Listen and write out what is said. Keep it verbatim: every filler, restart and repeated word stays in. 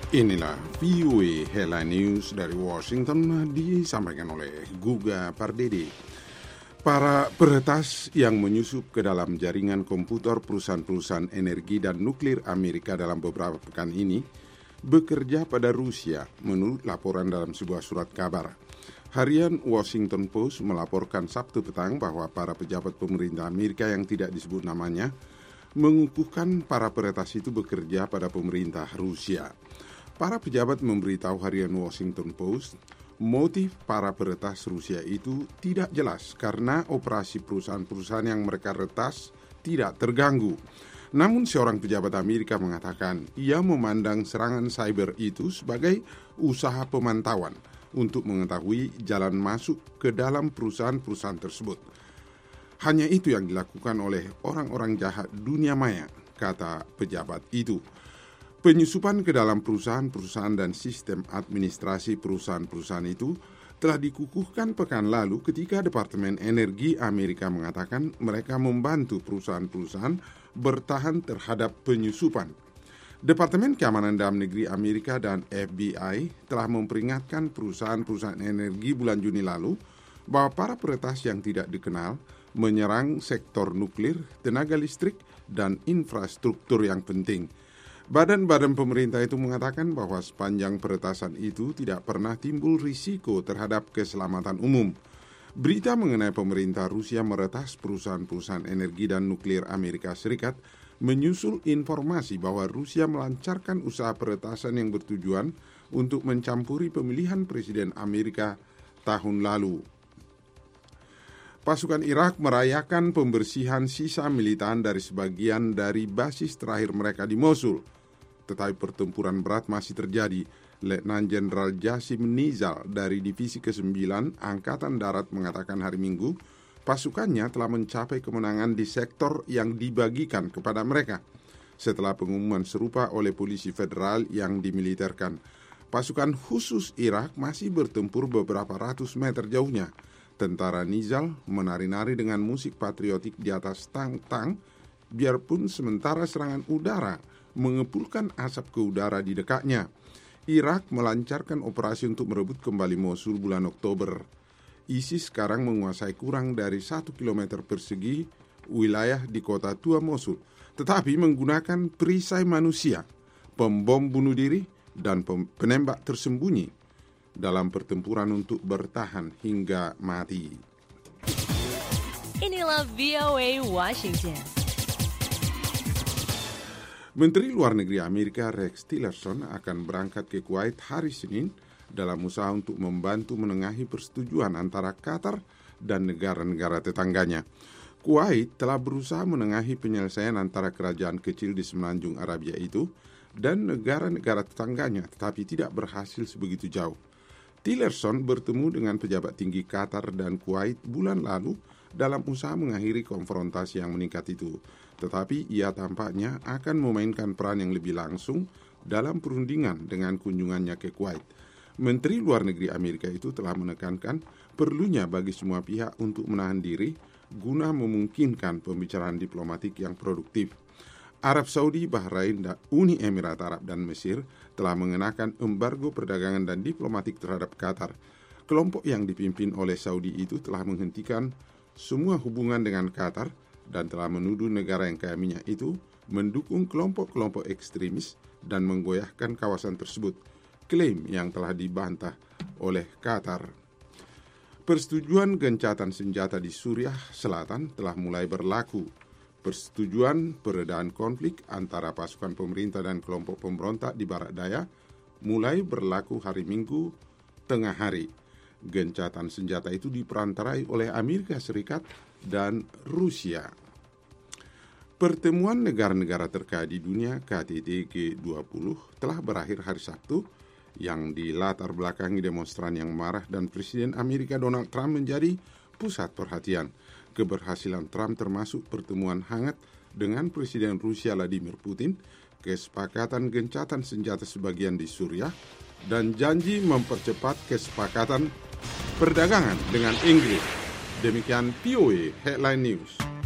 Inilah V O A Headline News dari Washington disampaikan oleh Guga Pardede. Para peretas yang menyusup ke dalam jaringan komputer perusahaan-perusahaan energi dan nuklir Amerika dalam beberapa pekan ini bekerja pada Rusia, menurut laporan dalam sebuah surat kabar. Harian Washington Post melaporkan Sabtu petang bahwa para pejabat pemerintah Amerika yang tidak disebut namanya mengukuhkan para peretas itu bekerja pada pemerintah Rusia. Para pejabat memberitahu harian Washington Post, motif para peretas Rusia itu tidak jelas karena operasi perusahaan-perusahaan yang mereka retas tidak terganggu. Namun seorang pejabat Amerika mengatakan ia memandang serangan cyber itu sebagai usaha pemantauan untuk mengetahui jalan masuk ke dalam perusahaan-perusahaan tersebut. Hanya itu yang dilakukan oleh orang-orang jahat dunia maya, kata pejabat itu. Penyusupan ke dalam perusahaan-perusahaan dan sistem administrasi perusahaan-perusahaan itu telah dikukuhkan pekan lalu ketika Departemen Energi Amerika mengatakan mereka membantu perusahaan-perusahaan bertahan terhadap penyusupan. Departemen Keamanan Dalam Negeri Amerika dan F B I telah memperingatkan perusahaan-perusahaan energi bulan Juni lalu bahwa para peretas yang tidak dikenal menyerang sektor nuklir, tenaga listrik, dan infrastruktur yang penting. Badan-badan pemerintah itu mengatakan bahwa sepanjang peretasan itu tidak pernah timbul risiko terhadap keselamatan umum. Berita mengenai pemerintah Rusia meretas perusahaan-perusahaan energi dan nuklir Amerika Serikat menyusul informasi bahwa Rusia melancarkan usaha peretasan yang bertujuan untuk mencampuri pemilihan Presiden Amerika tahun lalu. Pasukan Irak merayakan pembersihan sisa militan dari sebagian dari basis terakhir mereka di Mosul. Tetapi pertempuran berat masih terjadi. Letnan Jenderal Jassim Nizal dari Divisi kesembilan Angkatan Darat mengatakan hari Minggu, pasukannya telah mencapai kemenangan di sektor yang dibagikan kepada mereka. Setelah pengumuman serupa oleh polisi federal yang dimiliterkan, pasukan khusus Irak masih bertempur beberapa ratus meter jauhnya. Tentara Nizal menari-nari dengan musik patriotik di atas tang-tang, biarpun sementara serangan udara mengepulkan asap ke udara di dekatnya. Irak melancarkan operasi untuk merebut kembali Mosul bulan Oktober. ISIS sekarang menguasai kurang dari satu kilometer persegi wilayah di kota tua Mosul, tetapi menggunakan perisai manusia, pembom bunuh diri, dan penembak tersembunyi dalam pertempuran untuk bertahan hingga mati. Inilah V O A Washington. Menteri Luar Negeri Amerika Rex Tillerson akan berangkat ke Kuwait hari Senin dalam usaha untuk membantu menengahi persetujuan antara Qatar dan negara-negara tetangganya. Kuwait telah berusaha menengahi penyelesaian antara kerajaan kecil di semenanjung Arabia itu dan negara-negara tetangganya, tetapi tidak berhasil sebegitu jauh. Tillerson bertemu dengan pejabat tinggi Qatar dan Kuwait bulan lalu dalam usaha mengakhiri konfrontasi yang meningkat itu. Tetapi ia tampaknya akan memainkan peran yang lebih langsung dalam perundingan dengan kunjungannya ke Kuwait. Menteri Luar Negeri Amerika itu telah menekankan perlunya bagi semua pihak untuk menahan diri guna memungkinkan pembicaraan diplomatik yang produktif. Arab Saudi, Bahrain, Uni Emirat Arab, dan Mesir telah mengenakan embargo perdagangan dan diplomatik terhadap Qatar. Kelompok yang dipimpin oleh Saudi itu telah menghentikan semua hubungan dengan Qatar dan telah menuduh negara yang kaya itu mendukung kelompok-kelompok ekstremis dan menggoyahkan kawasan tersebut, klaim yang telah dibantah oleh Qatar. Persetujuan gencatan senjata di Suriah Selatan telah mulai berlaku. Persetujuan peredaan konflik antara pasukan pemerintah dan kelompok pemberontak di Barat Daya mulai berlaku hari Minggu tengah hari. Gencatan senjata itu diperantarai oleh Amerika Serikat dan Rusia. Pertemuan negara-negara terkaya di dunia K T T G dua puluh telah berakhir hari Sabtu yang dilatar belakangi demonstran yang marah dan Presiden Amerika Donald Trump menjadi pusat perhatian. Keberhasilan Trump termasuk pertemuan hangat dengan Presiden Rusia Vladimir Putin, kesepakatan gencatan senjata sebagian di Suriah, dan janji mempercepat kesepakatan perdagangan dengan Inggris. Demikian V O A Headline News.